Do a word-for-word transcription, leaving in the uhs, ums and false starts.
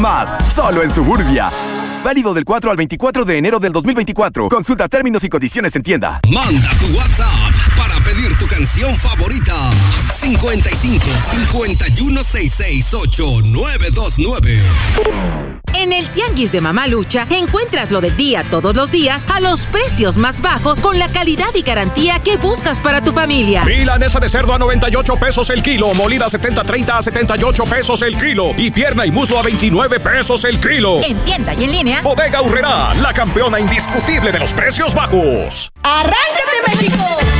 Más, solo en Suburbia. Válido del cuatro al veinticuatro de enero del dos mil veinticuatro. Consulta términos y condiciones en tienda. Manda tu WhatsApp para pedir tu canción favorita. cincuenta y cinco, cincuenta y uno, sesenta y seis, ocho, nueve dos nueve. En el Tianguis de Mamalucha encuentras lo del día todos los días a los precios más bajos con la calidad y garantía que buscas para tu familia. Milanesa de cerdo a noventa y ocho pesos el kilo, molida setenta treinta a setenta y ocho pesos el kilo y pierna y muslo a veintinueve pesos el kilo. En tienda y en línea. Bodega Aurrerá, la campeona indiscutible de los precios bajos. ¡Arráncate, México!